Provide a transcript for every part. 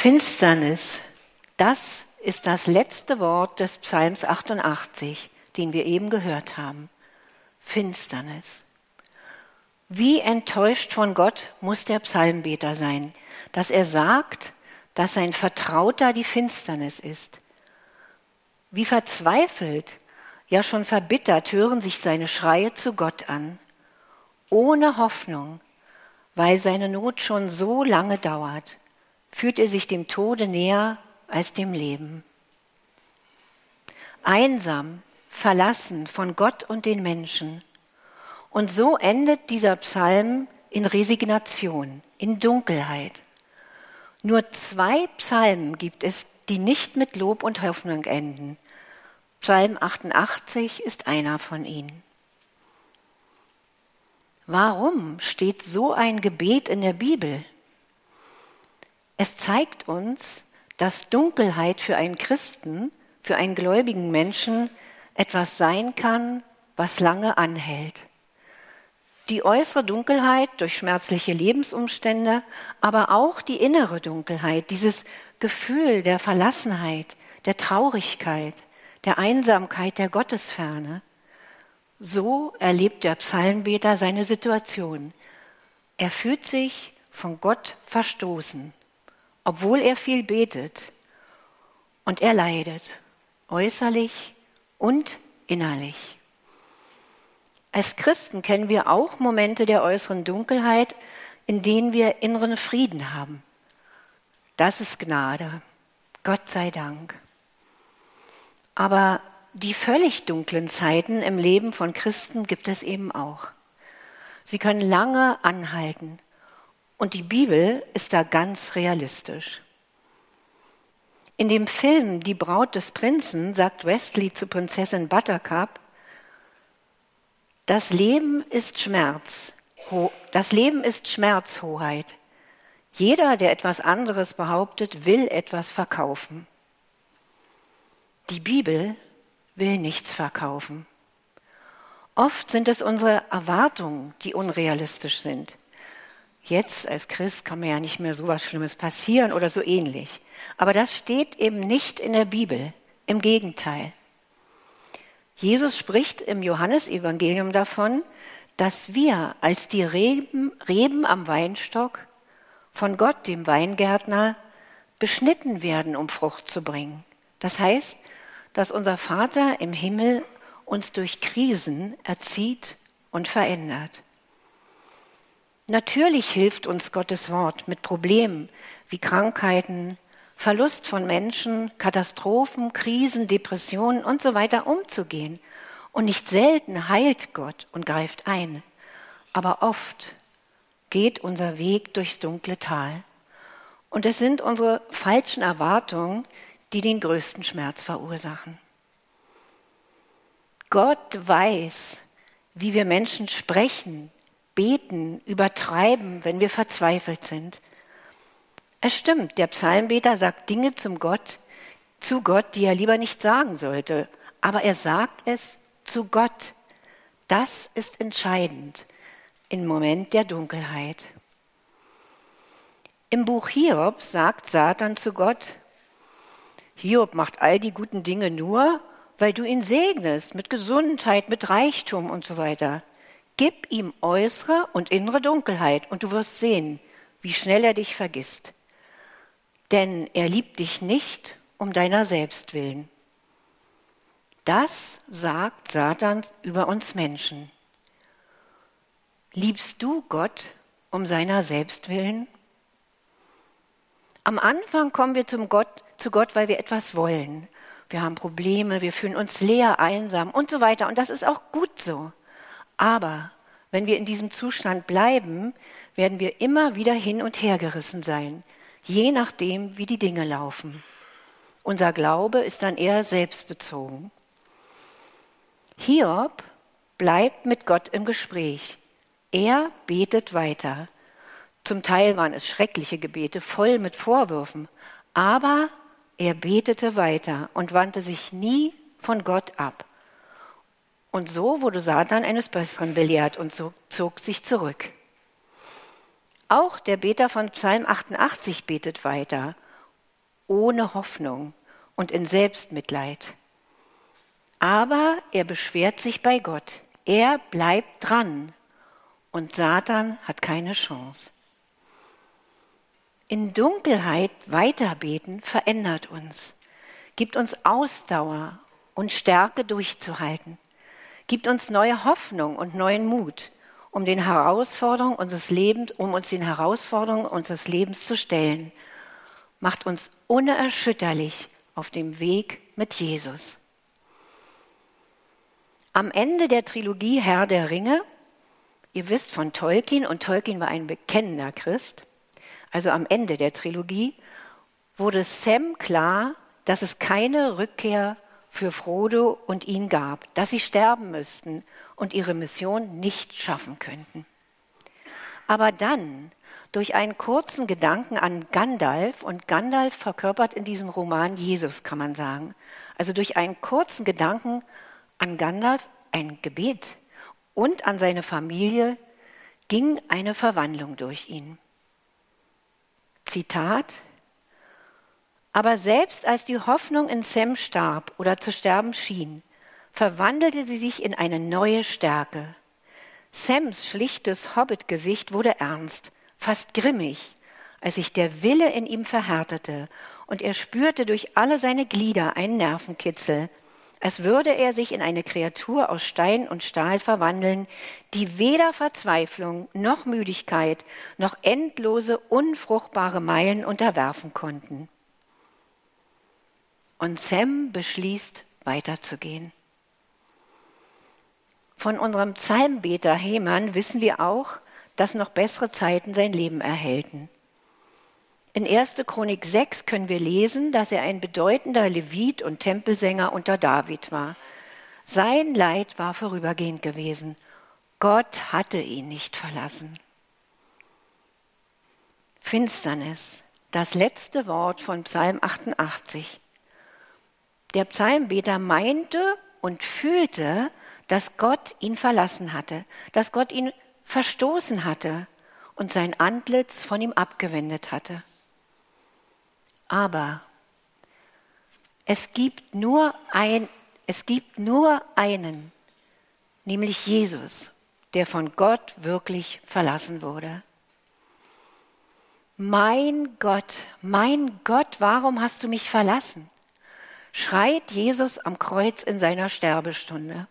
Finsternis, das ist das letzte Wort des Psalms 88, den wir eben gehört haben. Finsternis. Wie enttäuscht von Gott muss der Psalmbeter sein, dass er sagt, dass sein Vertrauter die Finsternis ist. Wie verzweifelt, ja schon verbittert hören sich seine Schreie zu Gott an. Ohne Hoffnung, weil seine Not schon so lange dauert, fühlt er sich dem Tode näher als dem Leben. Einsam, verlassen von Gott und den Menschen. Und so endet dieser Psalm in Resignation, in Dunkelheit. Nur 2 Psalmen gibt es, die nicht mit Lob und Hoffnung enden. Psalm 88 ist einer von ihnen. Warum steht so ein Gebet in der Bibel? Es zeigt uns, dass Dunkelheit für einen Christen, für einen gläubigen Menschen etwas sein kann, was lange anhält. Die äußere Dunkelheit durch schmerzliche Lebensumstände, aber auch die innere Dunkelheit, dieses Gefühl der Verlassenheit, der Traurigkeit, der Einsamkeit, der Gottesferne. So erlebt der Psalmbeter seine Situation. Er fühlt sich von Gott verstoßen, obwohl er viel betet. Und er leidet, äußerlich und innerlich. Als Christen kennen wir auch Momente der äußeren Dunkelheit, in denen wir inneren Frieden haben. Das ist Gnade, Gott sei Dank. Aber die völlig dunklen Zeiten im Leben von Christen gibt es eben auch. Sie können lange anhalten und die Bibel ist da ganz realistisch. In dem Film Die Braut des Prinzen sagt Westley zu Prinzessin Buttercup: Das Leben ist Schmerz, Hoheit. Jeder, der etwas anderes behauptet, will etwas verkaufen. Die Bibel will nichts verkaufen. Oft sind es unsere Erwartungen, die unrealistisch sind. Jetzt als Christ kann mir ja nicht mehr so was Schlimmes passieren oder so ähnlich. Aber das steht eben nicht in der Bibel. Im Gegenteil. Jesus spricht im Johannesevangelium davon, dass wir als die Reben am Weinstock von Gott, dem Weingärtner, beschnitten werden, um Frucht zu bringen. Das heißt, dass unser Vater im Himmel uns durch Krisen erzieht und verändert. Natürlich hilft uns Gottes Wort mit Problemen wie Krankheiten, Verlust von Menschen, Katastrophen, Krisen, Depressionen und so weiter umzugehen. Und nicht selten heilt Gott und greift ein. Aber oft geht unser Weg durchs dunkle Tal. Und es sind unsere falschen Erwartungen, die den größten Schmerz verursachen. Gott weiß, wie wir Menschen sprechen, beten, übertreiben, wenn wir verzweifelt sind. Es stimmt, der Psalmbeter sagt Dinge zu Gott, die er lieber nicht sagen sollte. Aber er sagt es zu Gott. Das ist entscheidend im Moment der Dunkelheit. Im Buch Hiob sagt Satan zu Gott: Hiob macht all die guten Dinge nur, weil du ihn segnest mit Gesundheit, mit Reichtum und so weiter. Gib ihm äußere und innere Dunkelheit und du wirst sehen, wie schnell er dich vergisst. Denn er liebt dich nicht um deiner selbst willen. Das sagt Satan über uns Menschen. Liebst du Gott um seiner selbst willen? Am Anfang kommen wir zu Gott, weil wir etwas wollen. Wir haben Probleme, wir fühlen uns leer, einsam und so weiter. Und das ist auch gut so. Aber wenn wir in diesem Zustand bleiben, werden wir immer wieder hin und her gerissen sein, je nachdem, wie die Dinge laufen. Unser Glaube ist dann eher selbstbezogen. Hiob bleibt mit Gott im Gespräch. Er betet weiter. Zum Teil waren es schreckliche Gebete, voll mit Vorwürfen. Aber er betete weiter und wandte sich nie von Gott ab. Und so wurde Satan eines Besseren belehrt und zog sich zurück. Auch der Beter von Psalm 88 betet weiter ohne Hoffnung und in Selbstmitleid. Aber er beschwert sich bei Gott. Er bleibt dran und Satan hat keine Chance. In Dunkelheit weiterbeten verändert uns, gibt uns Ausdauer und Stärke durchzuhalten, gibt uns neue Hoffnung und neuen Mut, um uns den Herausforderungen unseres Lebens zu stellen, macht uns unerschütterlich auf dem Weg mit Jesus. Am Ende der Trilogie Herr der Ringe, ihr wisst von Tolkien, und Tolkien war ein bekennender Christ, also am Ende der Trilogie, wurde Sam klar, dass es keine Rückkehr für Frodo und ihn gab, dass sie sterben müssten und ihre Mission nicht schaffen könnten. Aber dann, durch einen kurzen Gedanken an Gandalf, und Gandalf verkörpert in diesem Roman Jesus, kann man sagen, also durch einen kurzen Gedanken an Gandalf, ein Gebet und an seine Familie, ging eine Verwandlung durch ihn. Zitat: Aber selbst als die Hoffnung in Sam starb oder zu sterben schien, verwandelte sie sich in eine neue Stärke. Sams schlichtes Hobbitgesicht wurde ernst, fast grimmig, als sich der Wille in ihm verhärtete und er spürte durch alle seine Glieder einen Nervenkitzel, als würde er sich in eine Kreatur aus Stein und Stahl verwandeln, die weder Verzweiflung noch Müdigkeit noch endlose, unfruchtbare Meilen unterwerfen konnten. Und Sam beschließt, weiterzugehen. Von unserem Psalmbeter Heman wissen wir auch, dass noch bessere Zeiten sein Leben erhellten. In 1. Chronik 6 können wir lesen, dass er ein bedeutender Levit und Tempelsänger unter David war. Sein Leid war vorübergehend gewesen. Gott hatte ihn nicht verlassen. Finsternis, das letzte Wort von Psalm 88. Der Psalmbeter meinte und fühlte, dass Gott ihn verlassen hatte, dass Gott ihn verstoßen hatte und sein Antlitz von ihm abgewendet hatte. Aber es gibt nur einen, nämlich Jesus, der von Gott wirklich verlassen wurde. Mein Gott, warum hast du mich verlassen? Schreit Jesus am Kreuz in seiner Sterbestunde.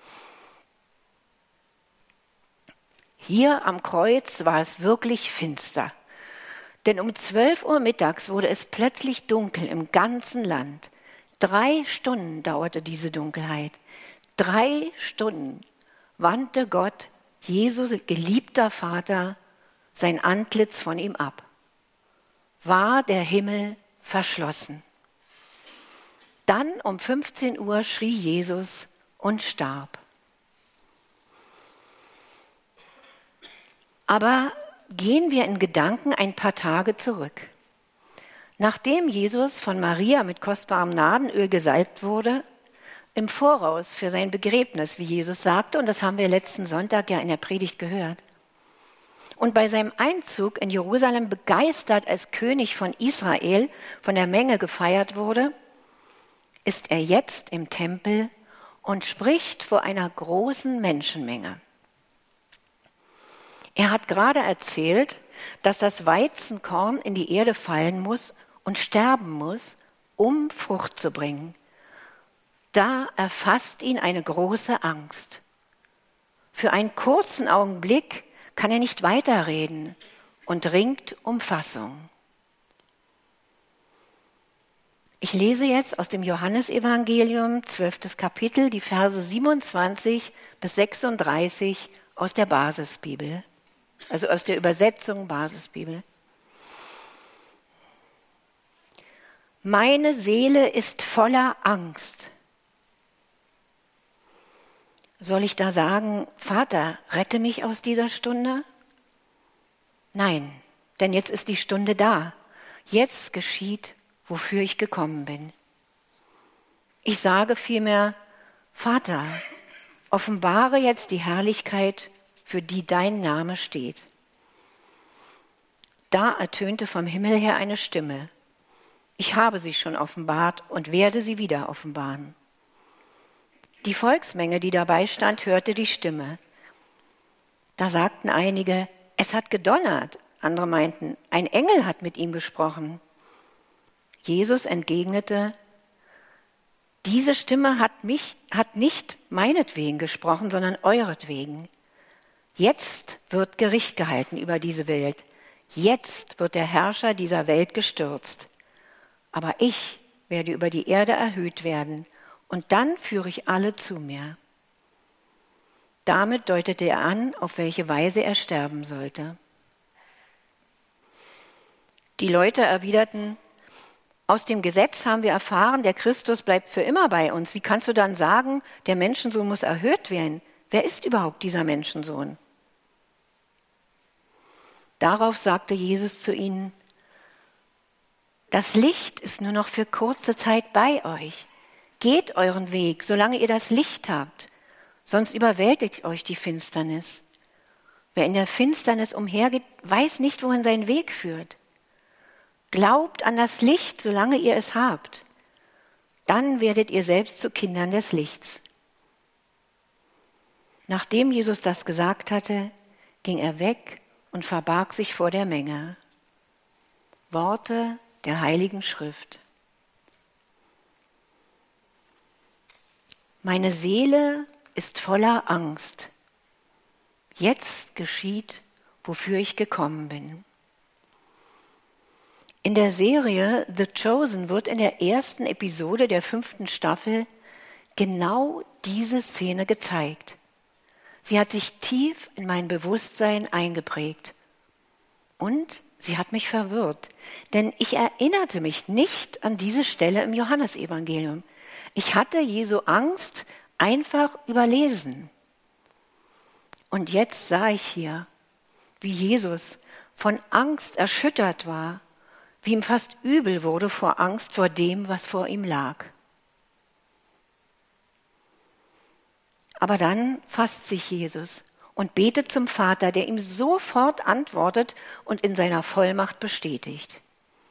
Hier am Kreuz war es wirklich finster. Denn um 12 Uhr mittags wurde es plötzlich dunkel im ganzen Land. 3 Stunden dauerte diese Dunkelheit. 3 Stunden wandte Gott, Jesus geliebter Vater, sein Antlitz von ihm ab. War der Himmel verschlossen. Dann um 15 Uhr schrie Jesus und starb. Aber gehen wir in Gedanken ein paar Tage zurück. Nachdem Jesus von Maria mit kostbarem Nadenöl gesalbt wurde, im Voraus für sein Begräbnis, wie Jesus sagte, und das haben wir letzten Sonntag ja in der Predigt gehört, und bei seinem Einzug in Jerusalem begeistert als König von Israel von der Menge gefeiert wurde, ist er jetzt im Tempel und spricht vor einer großen Menschenmenge. Er hat gerade erzählt, dass das Weizenkorn in die Erde fallen muss und sterben muss, um Frucht zu bringen. Da erfasst ihn eine große Angst. Für einen kurzen Augenblick kann er nicht weiterreden und ringt um Fassung. Ich lese jetzt aus dem Johannesevangelium, 12. Kapitel, die Verse 27 bis 36 aus der Basisbibel. Also aus der Übersetzung Basisbibel. Meine Seele ist voller Angst. Soll ich da sagen, Vater, rette mich aus dieser Stunde? Nein, denn jetzt ist die Stunde da. Jetzt geschieht, wofür ich gekommen bin. Ich sage vielmehr, Vater, offenbare jetzt die Herrlichkeit, für die dein Name steht. Da ertönte vom Himmel her eine Stimme. Ich habe sie schon offenbart und werde sie wieder offenbaren. Die Volksmenge, die dabei stand, hörte die Stimme. Da sagten einige, es hat gedonnert. Andere meinten, ein Engel hat mit ihm gesprochen. Jesus entgegnete, diese Stimme hat nicht meinetwegen gesprochen, sondern euretwegen. Jetzt wird Gericht gehalten über diese Welt. Jetzt wird der Herrscher dieser Welt gestürzt. Aber ich werde über die Erde erhöht werden und dann führe ich alle zu mir. Damit deutete er an, auf welche Weise er sterben sollte. Die Leute erwiderten, aus dem Gesetz haben wir erfahren, der Christus bleibt für immer bei uns. Wie kannst du dann sagen, der Menschensohn muss erhöht werden? Wer ist überhaupt dieser Menschensohn? Darauf sagte Jesus zu ihnen, das Licht ist nur noch für kurze Zeit bei euch. Geht euren Weg, solange ihr das Licht habt, sonst überwältigt euch die Finsternis. Wer in der Finsternis umhergeht, weiß nicht, wohin sein Weg führt. Glaubt an das Licht, solange ihr es habt. Dann werdet ihr selbst zu Kindern des Lichts. Nachdem Jesus das gesagt hatte, ging er weg und verbarg sich vor der Menge. Worte der Heiligen Schrift. Meine Seele ist voller Angst. Jetzt geschieht, wofür ich gekommen bin. In der Serie The Chosen wird in der ersten Episode der 5. Staffel genau diese Szene gezeigt. Sie hat sich tief in mein Bewusstsein eingeprägt. Und sie hat mich verwirrt, denn ich erinnerte mich nicht an diese Stelle im Johannesevangelium. Ich hatte Jesu Angst einfach überlesen. Und jetzt sah ich hier, wie Jesus von Angst erschüttert war, wie ihm fast übel wurde vor Angst vor dem, was vor ihm lag. Aber dann fasst sich Jesus und betet zum Vater, der ihm sofort antwortet und in seiner Vollmacht bestätigt.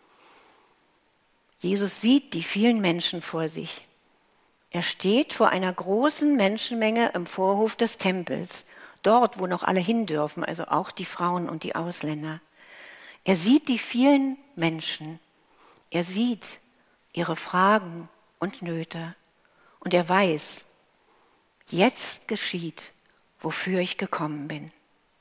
Jesus sieht die vielen Menschen vor sich. Er steht vor einer großen Menschenmenge im Vorhof des Tempels, dort, wo noch alle hin dürfen, also auch die Frauen und die Ausländer. Er sieht die vielen Menschen. Er sieht ihre Fragen und Nöte. Und er weiß, jetzt geschieht, wofür ich gekommen bin.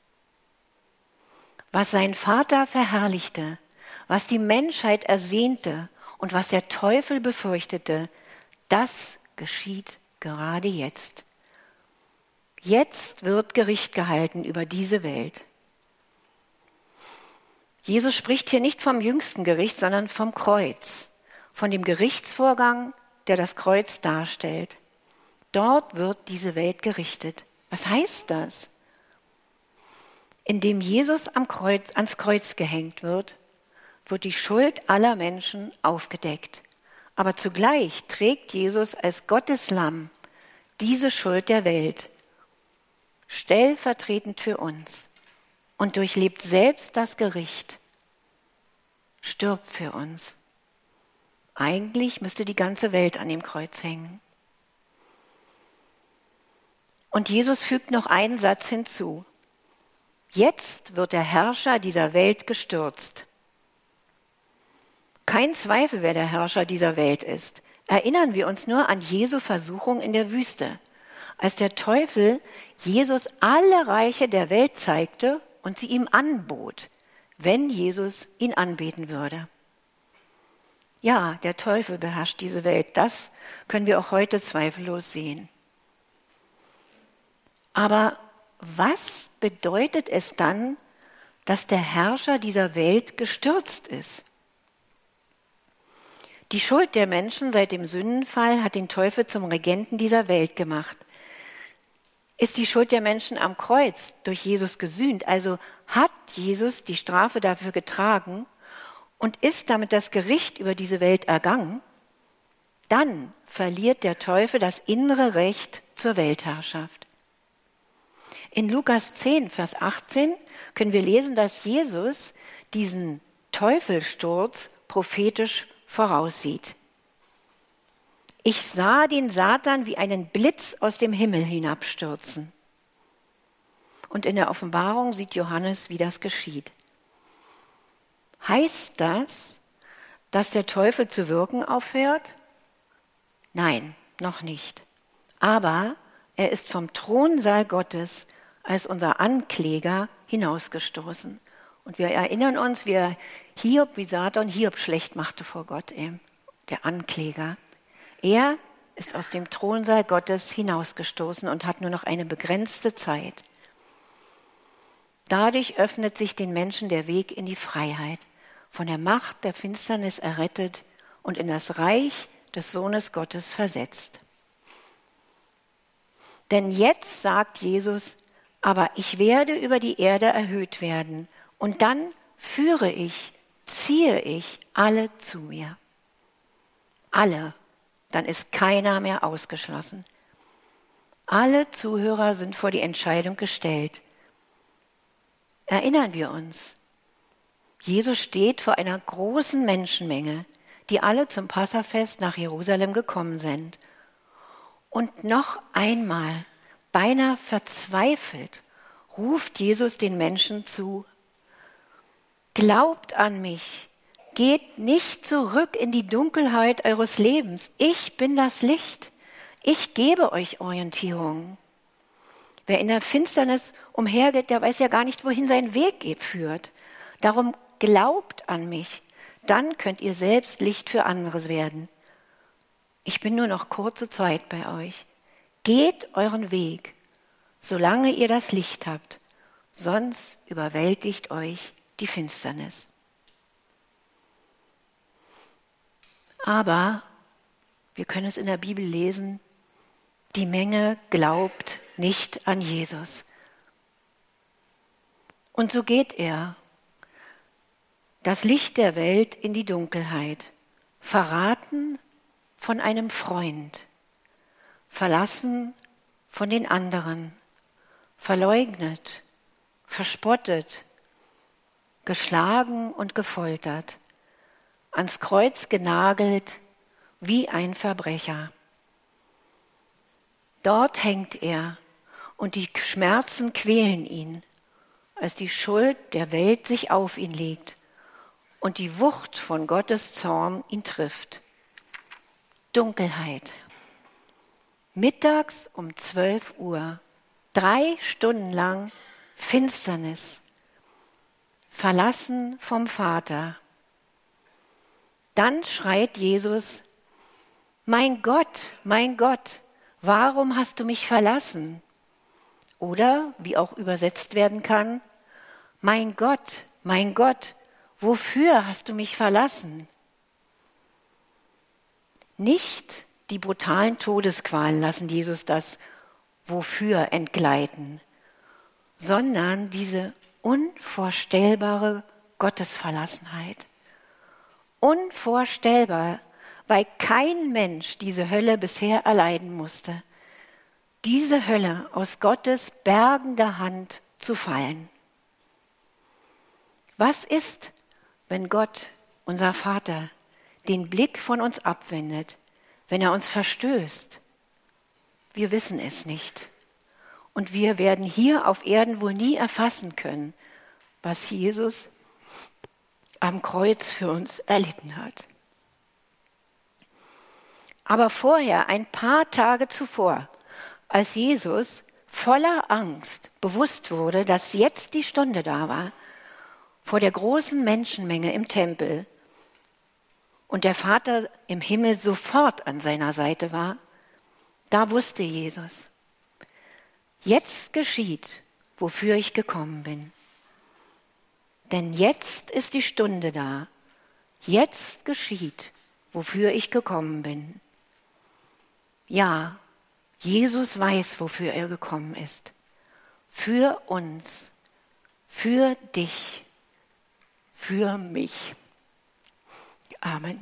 Was sein Vater verherrlichte, was die Menschheit ersehnte und was der Teufel befürchtete, das geschieht gerade jetzt. Jetzt wird Gericht gehalten über diese Welt. Jesus spricht hier nicht vom jüngsten Gericht, sondern vom Kreuz, von dem Gerichtsvorgang, der das Kreuz darstellt. Dort wird diese Welt gerichtet. Was heißt das? Indem Jesus ans Kreuz gehängt wird, wird die Schuld aller Menschen aufgedeckt. Aber zugleich trägt Jesus als Gottes Lamm diese Schuld der Welt, stellvertretend für uns, und durchlebt selbst das Gericht, stirbt für uns. Eigentlich müsste die ganze Welt an dem Kreuz hängen. Und Jesus fügt noch einen Satz hinzu. Jetzt wird der Herrscher dieser Welt gestürzt. Kein Zweifel, wer der Herrscher dieser Welt ist. Erinnern wir uns nur an Jesu Versuchung in der Wüste, als der Teufel Jesus alle Reiche der Welt zeigte und sie ihm anbot, wenn Jesus ihn anbeten würde. Ja, der Teufel beherrscht diese Welt, das können wir auch heute zweifellos sehen. Aber was bedeutet es dann, dass der Herrscher dieser Welt gestürzt ist? Die Schuld der Menschen seit dem Sündenfall hat den Teufel zum Regenten dieser Welt gemacht. Ist die Schuld der Menschen am Kreuz durch Jesus gesühnt, also hat Jesus die Strafe dafür getragen und ist damit das Gericht über diese Welt ergangen, dann verliert der Teufel das innere Recht zur Weltherrschaft. In Lukas 10, Vers 18 können wir lesen, dass Jesus diesen Teufelsturz prophetisch voraussieht. Ich sah den Satan wie einen Blitz aus dem Himmel hinabstürzen. Und in der Offenbarung sieht Johannes, wie das geschieht. Heißt das, dass der Teufel zu wirken aufhört? Nein, noch nicht. Aber er ist vom Thronsaal Gottes als unser Ankläger hinausgestoßen. Und wir erinnern uns, wie Satan Hiob schlecht machte vor Gott, der Ankläger. Er ist aus dem Thronsaal Gottes hinausgestoßen und hat nur noch eine begrenzte Zeit. Dadurch öffnet sich den Menschen der Weg in die Freiheit, von der Macht der Finsternis errettet und in das Reich des Sohnes Gottes versetzt. Denn jetzt sagt Jesus, aber ich werde über die Erde erhöht werden und dann ziehe ich alle zu mir. Alle, dann ist keiner mehr ausgeschlossen. Alle Zuhörer sind vor die Entscheidung gestellt. Erinnern wir uns, Jesus steht vor einer großen Menschenmenge, die alle zum Passafest nach Jerusalem gekommen sind. Und noch einmal, beinahe verzweifelt, ruft Jesus den Menschen zu: Glaubt an mich, geht nicht zurück in die Dunkelheit eures Lebens. Ich bin das Licht. Ich gebe euch Orientierung. Wer in der Finsternis umhergeht, der weiß ja gar nicht, wohin sein Weg führt. Darum glaubt an mich, dann könnt ihr selbst Licht für andere werden. Ich bin nur noch kurze Zeit bei euch. Geht euren Weg, solange ihr das Licht habt, sonst überwältigt euch die Finsternis. Aber wir können es in der Bibel lesen, die Menge glaubt nicht an Jesus. Und so geht er, das Licht der Welt, in die Dunkelheit, verraten von einem Freund, verlassen von den anderen, verleugnet, verspottet, geschlagen und gefoltert, ans Kreuz genagelt wie ein Verbrecher. Dort hängt er und die Schmerzen quälen ihn, als die Schuld der Welt sich auf ihn legt und die Wucht von Gottes Zorn ihn trifft. Dunkelheit. Mittags um 12 Uhr, 3 Stunden lang Finsternis, verlassen vom Vater. Dann schreit Jesus: Mein Gott, warum hast du mich verlassen? Oder, wie auch übersetzt werden kann, mein Gott, wofür hast du mich verlassen? Nicht die brutalen Todesqualen lassen Jesus das Wofür entgleiten, sondern diese unvorstellbare Gottesverlassenheit. Unvorstellbar, weil kein Mensch diese Hölle bisher erleiden musste. Diese Hölle aus Gottes bergender Hand zu fallen. Was ist, wenn Gott, unser Vater, den Blick von uns abwendet, wenn er uns verstößt? Wir wissen es nicht. Und wir werden hier auf Erden wohl nie erfassen können, was Jesus am Kreuz für uns erlitten hat. Aber vorher, ein paar Tage zuvor, als Jesus voller Angst bewusst wurde, dass jetzt die Stunde da war, vor der großen Menschenmenge im Tempel und der Vater im Himmel sofort an seiner Seite war, da wusste Jesus, jetzt geschieht, wofür ich gekommen bin. Denn jetzt ist die Stunde da, jetzt geschieht, wofür ich gekommen bin. Ja, Jesus weiß, wofür er gekommen ist. Für uns, für dich, für mich. Amen.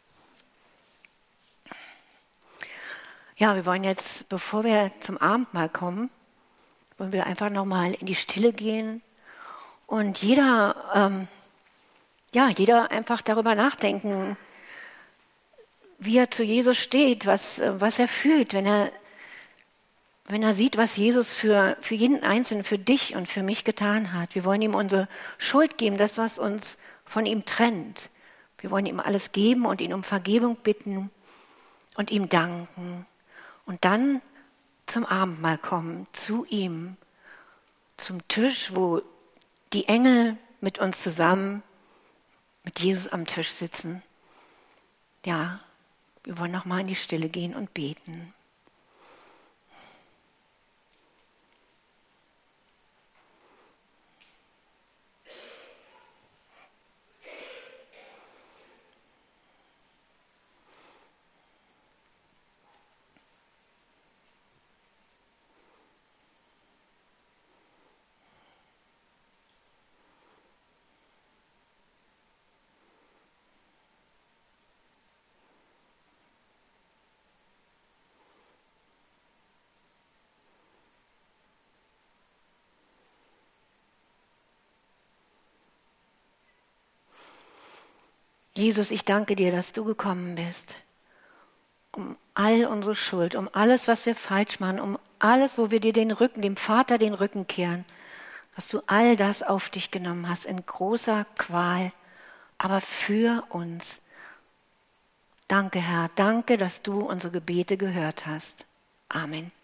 Ja, wir wollen jetzt, bevor wir zum Abendmahl kommen, wollen wir einfach nochmal in die Stille gehen und jeder einfach darüber nachdenken, wie er zu Jesus steht, was er fühlt, wenn er sieht, was Jesus für jeden Einzelnen, für dich und für mich getan hat. Wir wollen ihm unsere Schuld geben, das, was uns von ihm trennt. Wir wollen ihm alles geben und ihn um Vergebung bitten und ihm danken. Und dann zum Abendmahl kommen, zu ihm, zum Tisch, wo die Engel mit uns zusammen, mit Jesus am Tisch sitzen. Ja, wir wollen nochmal in die Stille gehen und beten. Jesus, ich danke dir, dass du gekommen bist, um all unsere Schuld, um alles, was wir falsch machen, um alles, wo wir dir dem Vater den Rücken kehren, dass du all das auf dich genommen hast in großer Qual, aber für uns. Danke, Herr, danke, dass du unsere Gebete gehört hast. Amen.